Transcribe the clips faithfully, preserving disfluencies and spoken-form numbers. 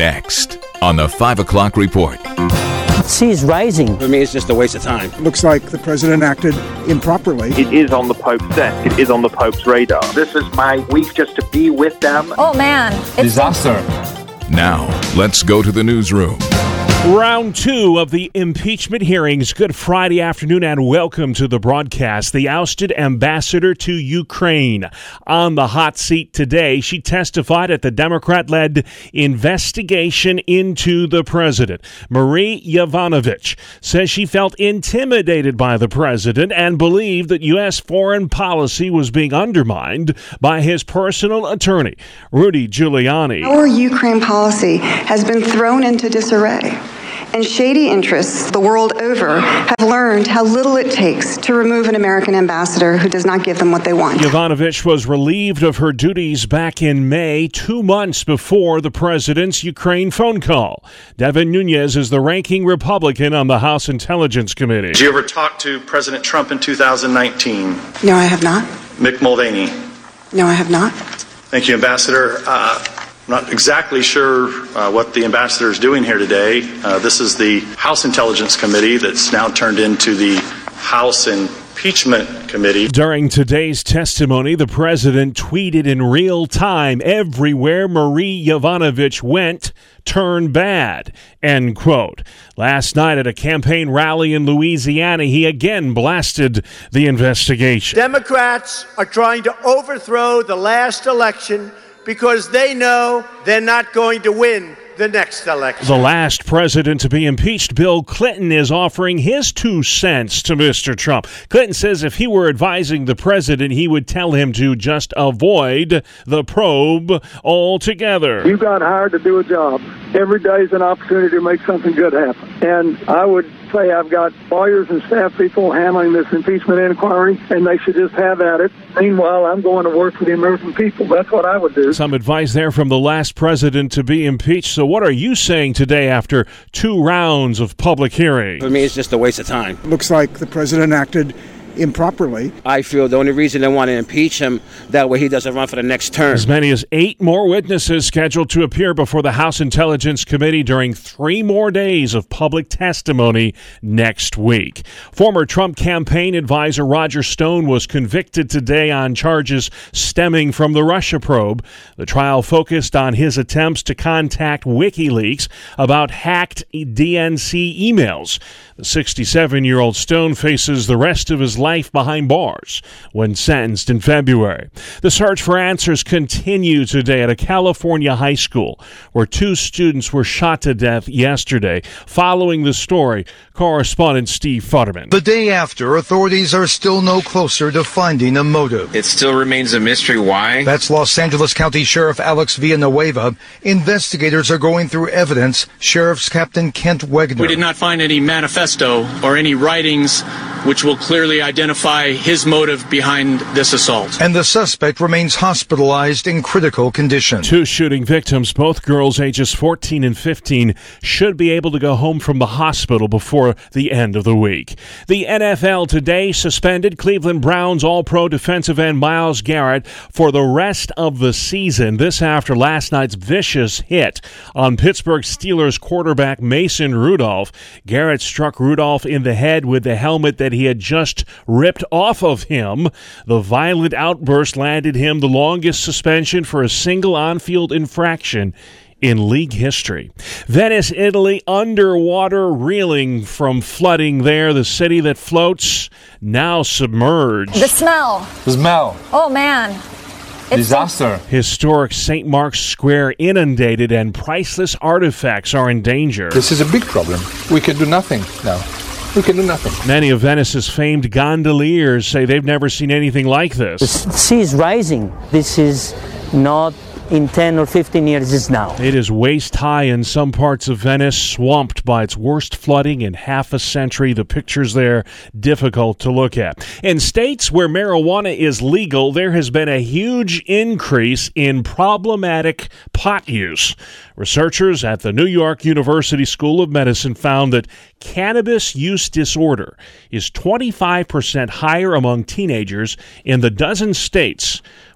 Next on the five o'clock report. Sea is rising. For me, it's just a waste of time. Looks like the president acted improperly. It is on the Pope's desk. It is on the Pope's radar. This is my week just to be with them. Oh, man. It's disaster. Now, let's go to the newsroom. Round two of the impeachment hearings. Good Friday afternoon and welcome to the broadcast. The ousted ambassador to Ukraine on the hot seat today. She testified at the Democrat-led investigation into the president. Marie Yovanovitch says she felt intimidated by the president and believed that U S foreign policy was being undermined by his personal attorney, Rudy Giuliani. Our Ukraine policy has been thrown into disarray. And shady interests the world over have learned how little it takes to remove an American ambassador who does not give them what they want. Yovanovitch was relieved of her duties back in May, two months before the president's Ukraine phone call. Devin Nunes is the ranking Republican on the House Intelligence Committee. Did you ever talk to President Trump in two thousand nineteen? No, I have not. Mick Mulvaney? No, I have not. Thank you, Ambassador. Uh, I'm not exactly sure uh, what the ambassador is doing here today. Uh, this is the House Intelligence Committee that's now turned into the House Impeachment Committee. During today's testimony, the president tweeted in real time, "Everywhere Marie Yovanovitch went turned bad," end quote. Last night at a campaign rally in Louisiana, he again blasted the investigation. Democrats are trying to overthrow the last election because they know they're not going to win the next election. The last president to be impeached, Bill Clinton, is offering his two cents to Mister Trump. Clinton says if he were advising the president, he would tell him to just avoid the probe altogether. You got hired to do a job. Every day is an opportunity to make something good happen. And I would say I've got lawyers and staff people handling this impeachment inquiry, and they should just have at it. Meanwhile, I'm going to work for the American people. That's what I would do. Some advice there from the last president to be impeached. So what are you saying today after two rounds of public hearing? For me, it's just a waste of time. Looks like the president acted improperly. I feel the only reason they want to impeach him, that way he doesn't run for the next term. As many as eight more witnesses scheduled to appear before the House Intelligence Committee during three more days of public testimony next week. Former Trump campaign advisor Roger Stone was convicted today on charges stemming from the Russia probe. The trial focused on his attempts to contact WikiLeaks about hacked D N C emails. The sixty-seven-year-old Stone faces the rest of his life behind bars when sentenced in February. The search for answers continued today at a California high school where two students were shot to death yesterday. Following the story, correspondent Steve Futterman. The day after, authorities are still no closer to finding a motive. It still remains a mystery why. That's Los Angeles County Sheriff Alex Villanueva. Investigators are going through evidence. Sheriff's Captain Kent Wegner. We did not find any manifesto or any writings which will clearly identify his motive behind this assault. And the suspect remains hospitalized in critical condition. Two shooting victims, both girls ages fourteen and fifteen, should be able to go home from the hospital before the end of the week. The N F L today suspended Cleveland Browns All-Pro defensive end Myles Garrett for the rest of the season. This after last night's vicious hit on Pittsburgh Steelers quarterback Mason Rudolph. Garrett struck Rudolph in the head with the helmet that he had just ripped off of him. The violent outburst landed him the longest suspension for a single on-field infraction in league history. Venice, Italy, underwater, reeling from flooding there. The city that floats, now submerged. The smell. The smell. Oh, man. It's disaster. Historic Saint Mark's Square inundated and priceless artifacts are in danger. This is a big problem. We can do nothing now. We can do nothing. Many of Venice's famed gondoliers say they've never seen anything like this. The sea is rising. This is not in ten or fifteen years, it's now. It is waist high in some parts of Venice, swamped by its worst flooding in half a century. The pictures there, difficult to look at. In states where marijuana is legal, there has been a huge increase in problematic pot use. Researchers at the New York University School of Medicine found that cannabis use disorder is twenty-five percent higher among teenagers in the dozen states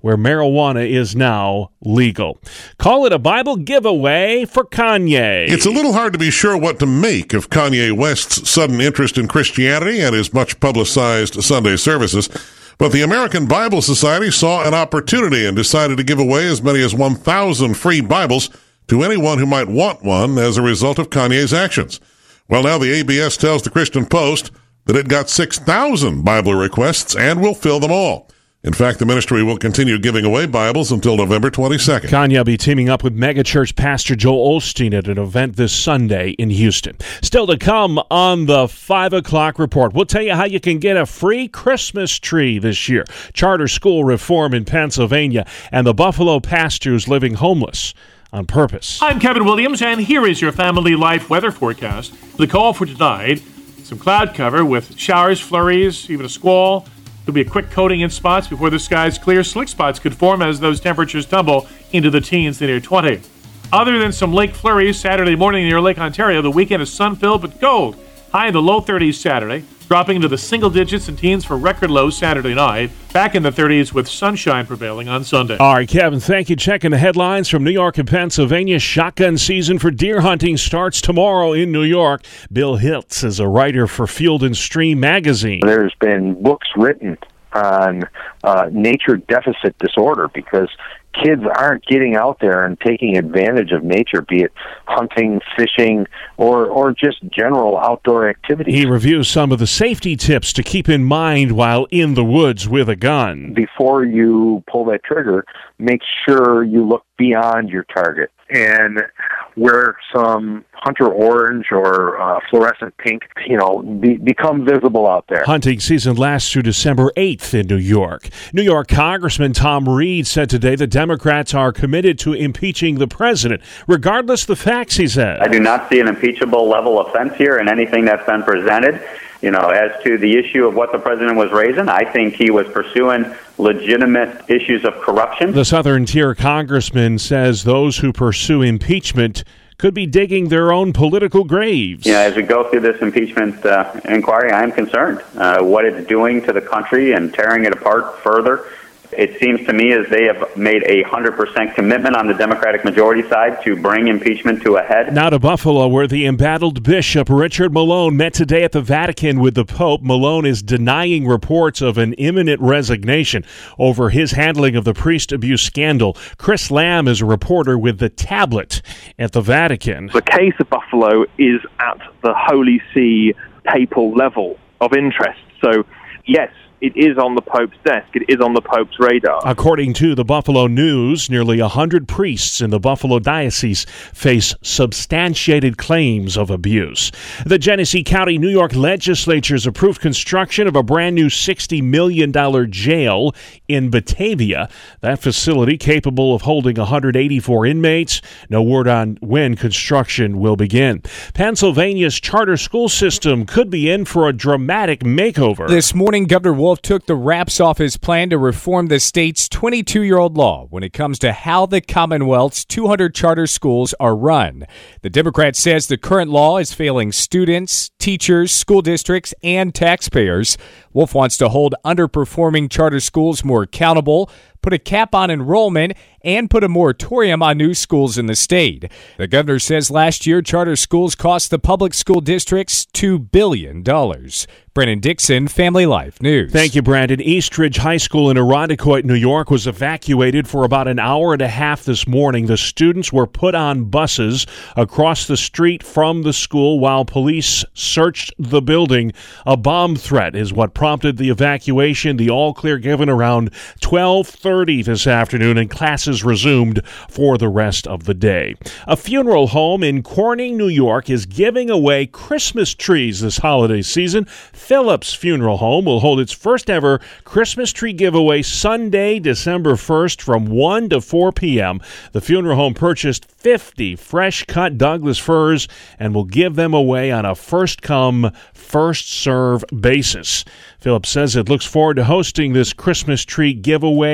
where marijuana is now legal. Call it a Bible giveaway for Kanye. It's a little hard to be sure what to make of Kanye West's sudden interest in Christianity and his much publicized Sunday services. But the American Bible Society saw an opportunity and decided to give away as many as one thousand free Bibles to anyone who might want one as a result of Kanye's actions. Well, now the A B S tells the Christian Post that it got six thousand Bible requests and will fill them all. In fact, the ministry will continue giving away Bibles until November twenty-second. Kanye will be teaming up with megachurch pastor Joel Osteen at an event this Sunday in Houston. Still to come on the five o'clock report, we'll tell you how you can get a free Christmas tree this year, charter school reform in Pennsylvania, and the Buffalo pastor who's living homeless on purpose. I'm Kevin Williams, and here is your Family Life weather forecast. The call for tonight, some cloud cover with showers, flurries, even a squall. There'll be a quick coating in spots before the skies clear. Slick spots could form as those temperatures tumble into the teens to near twenty. Other than some lake flurries Saturday morning near Lake Ontario, the weekend is sun-filled but cold. High in the low thirties Saturday, dropping into the single digits and teens for record lows Saturday night. Back in the thirties with sunshine prevailing on Sunday. All right, Kevin, thank you. Checking the headlines from New York and Pennsylvania. Shotgun season for deer hunting starts tomorrow in New York. Bill Hiltz is a writer for Field and Stream magazine. There's been books written on uh, nature deficit disorder because kids aren't getting out there and taking advantage of nature, be it hunting, fishing, or or just general outdoor activities. He reviews some of the safety tips to keep in mind while in the woods with a gun. Before you pull that trigger, make sure you look beyond your target and wear some hunter orange or uh, fluorescent pink, you know, be, become visible out there. Hunting season lasts through December eighth in New York. New York Congressman Tom Reed said today the Democrats are committed to impeaching the president, regardless of the facts, he said. I do not see an impeachable level offense here in anything that's been presented. You know, as to the issue of what the president was raising, I think he was pursuing legitimate issues of corruption. The Southern Tier congressman says those who pursue impeachment could be digging their own political graves. You know, as we go through this impeachment uh, inquiry, I am concerned uh, what it's doing to the country and tearing it apart further. It seems to me as they have made a one hundred percent commitment on the Democratic majority side to bring impeachment to a head. Now to Buffalo, where the embattled Bishop Richard Malone met today at the Vatican with the Pope. Malone is denying reports of an imminent resignation over his handling of the priest abuse scandal. Chris Lamb is a reporter with The Tablet at the Vatican. The case of Buffalo is at the Holy See papal level of interest. So, yes, it is on the Pope's desk. It is on the Pope's radar. According to the Buffalo News, nearly one hundred priests in the Buffalo Diocese face substantiated claims of abuse. The Genesee County, New York legislature has approved construction of a brand new sixty million dollars jail in Batavia. That facility, capable of holding one hundred eighty-four inmates. No word on when construction will begin. Pennsylvania's charter school system could be in for a dramatic makeover. This morning, Governor Wolf took the wraps off his plan to reform the state's twenty-two-year-old law when it comes to how the Commonwealth's two hundred charter schools are run. The Democrat says the current law is failing students, teachers, school districts, and taxpayers. Wolf wants to hold underperforming charter schools more accountable, put a cap on enrollment, and put a moratorium on new schools in the state. The governor says last year charter schools cost the public school districts two billion dollars. Brennan Dixon, Family Life News. Thank you, Brandon. Eastridge High School in Irondequoit, New York, was evacuated for about an hour and a half this morning. The students were put on buses across the street from the school while police searched the building. A bomb threat is what prompted the evacuation. The all-clear given around twelve thirty this afternoon, and classes resumed for the rest of the day. A funeral home in Corning, New York, is giving away Christmas trees this holiday season. Phillips Funeral Home will hold its first ever Christmas tree giveaway Sunday, December first from one to four p.m. The funeral home purchased fifty fresh-cut Douglas firs and will give them away on a first-come, first-serve basis. Phillips says it looks forward to hosting this Christmas tree giveaway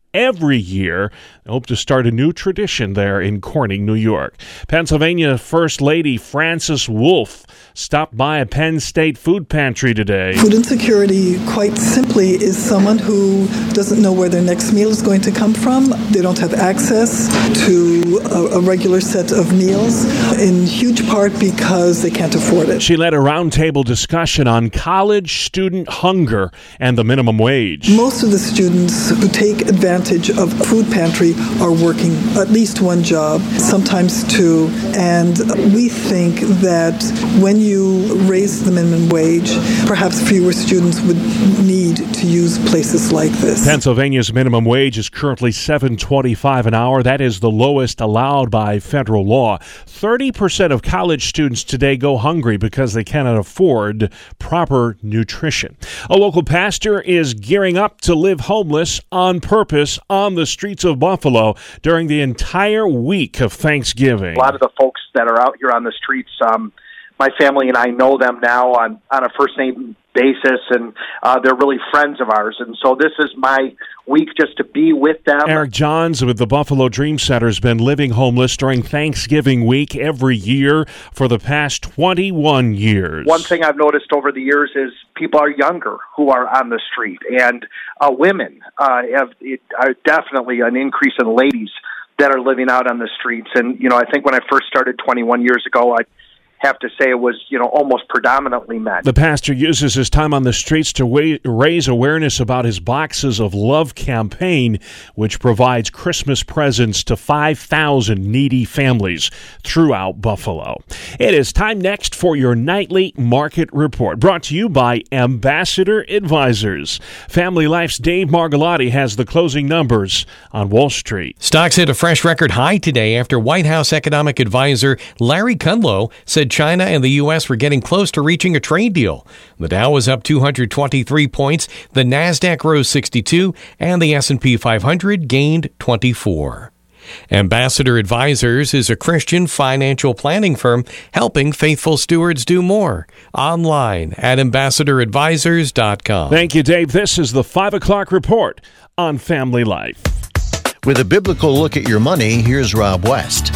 every year. They hope to start a new tradition there in Corning, New York. Pennsylvania First Lady Frances Wolf stopped by a Penn State food pantry today. Food insecurity, quite simply, is someone who doesn't know where their next meal is going to come from. They don't have access to a, a regular set of meals, in huge part because they can't afford it. She led a roundtable discussion on college student hunger and the minimum wage. Most of the students who take advantage of food pantry are working at least one job, sometimes two, and we think that when you raise the minimum wage, perhaps fewer students would need to use places like this. Pennsylvania's minimum wage is currently seven dollars and twenty-five cents an hour. That is the lowest allowed by federal law. thirty percent of college students today go hungry because they cannot afford proper nutrition. A local pastor is gearing up to live homeless on purpose on the streets of Buffalo during the entire week of Thanksgiving. A lot of the folks that are out here on the streets, um, my family and I know them now on, on a first-name basis, and uh, they're really friends of ours. And so this is my week just to be with them. Eric Johns with the Buffalo Dream Center has been living homeless during Thanksgiving week every year for the past twenty-one years. One thing I've noticed over the years is people are younger who are on the street, and uh, women uh, have it, are definitely an increase in ladies that are living out on the streets. And, you know, I think when I first started twenty-one years ago, I have to say it was, you know, almost predominantly men. The pastor uses his time on the streets to wa- raise awareness about his Boxes of Love campaign, which provides Christmas presents to five thousand needy families throughout Buffalo. It is time next for your nightly market report, brought to you by Ambassador Advisors. Family Life's Dave Margolotti has the closing numbers on Wall Street. Stocks hit a fresh record high today after White House economic advisor Larry Kudlow said China and the U S were getting close to reaching a trade deal. The Dow was up two hundred twenty-three points, the Nasdaq rose sixty-two, and the S and P five hundred gained twenty-four. Ambassador Advisors is a Christian financial planning firm helping faithful stewards do more. Online at ambassador advisors dot com. Thank you, Dave. This is the five o'clock report on Family Life. With a biblical look at your money, here's Rob West.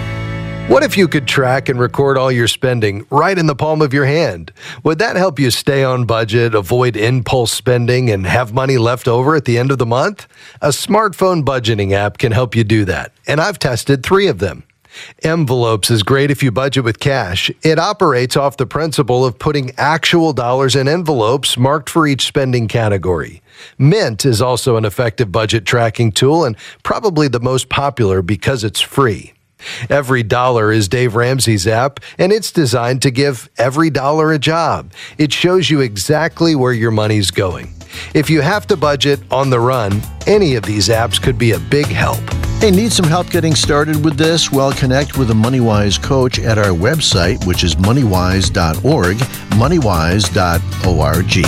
What if you could track and record all your spending right in the palm of your hand? Would that help you stay on budget, avoid impulse spending, and have money left over at the end of the month? A smartphone budgeting app can help you do that, and I've tested three of them. Envelopes is great if you budget with cash. It operates off the principle of putting actual dollars in envelopes marked for each spending category. Mint is also an effective budget tracking tool and probably the most popular because it's free. Every Dollar is Dave Ramsey's app, and it's designed to give every dollar a job. It shows you exactly where your money's going. If you have to budget on the run, any of these apps could be a big help. Hey, need some help getting started with this? Well, connect with a MoneyWise coach at our website, which is money wise dot org, money wise dot org.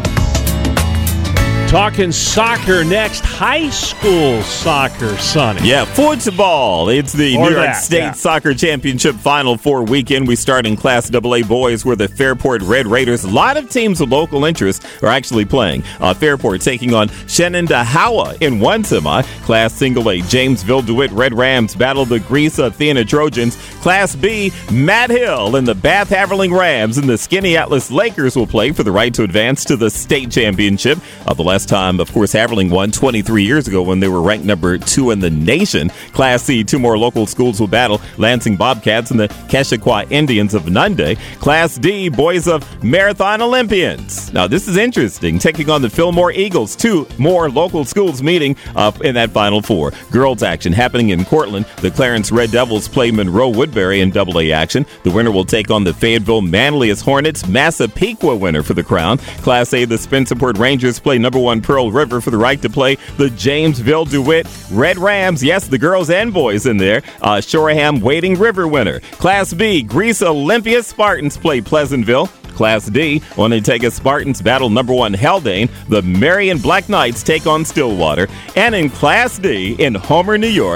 Talking soccer next, high school soccer, Sonny. Yeah, football. It's the Or New York that, State yeah. Soccer Championship Final Four weekend. We start in Class double A boys where the Fairport Red Raiders, a lot of teams with local interest, are actually playing. Uh, Fairport taking on Shenandoah in one semi. Class Single A, Jamesville DeWitt Red Rams battle the Greece Athena Trojans. Class B, Matt Hill and the Bath Haverling Rams and the Skinny Atlas Lakers will play for the right to advance to the state championship. Uh, the last time, of course, Haverling won twenty-three years ago when they were ranked number two in the nation. Class C, two more local schools will battle Lansing Bobcats and the Keshequa Indians of Nunde. Class D, boys of Marathon Olympians. Now, this is interesting, taking on the Fillmore Eagles. Two more local schools meeting up in that Final Four. Girls action happening in Cortland. The Clarence Red Devils play Monroe Woodbury in double A action. The winner will take on the Fayetteville Manlius Hornets. Massapequa winner for the crown. Class A, the Spencerport Rangers play number one Pearl River for the right to play the Jamesville DeWitt Red Rams. Yes, the girls and boys in there. Uh, Shoreham Wading River winner. Class B, Greece Olympia Spartans play Pleasantville. Class D, Onondaga Spartans battle number one Haldane. The Marion Black Knights take on Stillwater. And in Class D, in Homer, New York,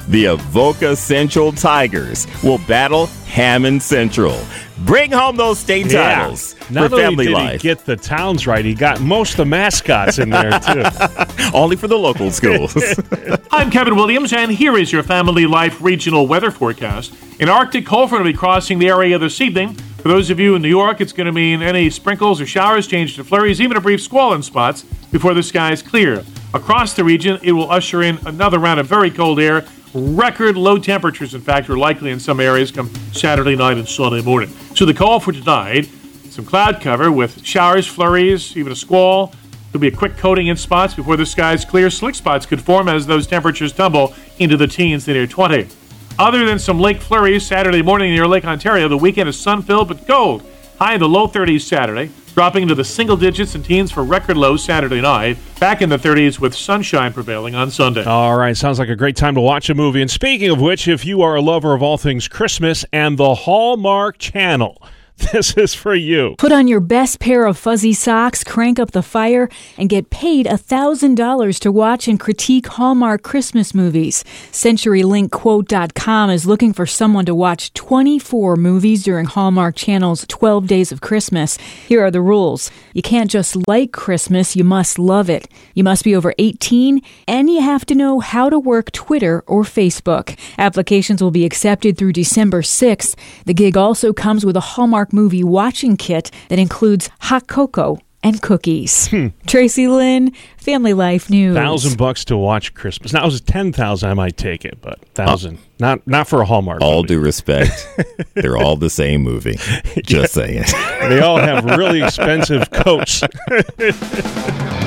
The Avoca Central Tigers will battle Hammond Central. Bring home those state Yeah. titles Not for only Family did Life. he get the towns right, he got most of the mascots in there, too. Only for the local schools. I'm Kevin Williams, and here is your Family Life regional weather forecast. An Arctic cold front will be crossing the area this evening. For those of you in New York, it's going to mean any sprinkles or showers change to flurries, even a brief squall in spots before the skies clear. Across the region, it will usher in another round of very cold air. Record low temperatures, in fact, are likely in some areas come Saturday night and Sunday morning. So the call for tonight, some cloud cover with showers, flurries, even a squall. There'll be a quick coating in spots before the skies clear. Slick spots could form as those temperatures tumble into the teens to near twenty. Other than some lake flurries Saturday morning near Lake Ontario, the weekend is sun-filled but cold. High in the low thirties Saturday, dropping into the single digits and teens for record lows Saturday night. Back in the thirties with sunshine prevailing on Sunday. All right, sounds like a great time to watch a movie. And speaking of which, if you are a lover of all things Christmas and the Hallmark Channel, this is for you. Put on your best pair of fuzzy socks, crank up the fire, and get paid one thousand dollars to watch and critique Hallmark Christmas movies. CenturyLink Quote dot com is looking for someone to watch twenty-four movies during Hallmark Channel's twelve Days of Christmas. Here are the rules. You can't just like Christmas, you must love it. You must be over eighteen, and you have to know how to work Twitter or Facebook. Applications will be accepted through December sixth. The gig also comes with a Hallmark movie watching kit that includes hot cocoa and cookies. Hmm. Tracy Lynn, Family Life News. Thousand bucks to watch Christmas. Now, if it was ten thousand, I might take it, but thousand, oh. not not for a Hallmark. All movie. due respect, they're all the same movie. Just saying. They all have really expensive coats.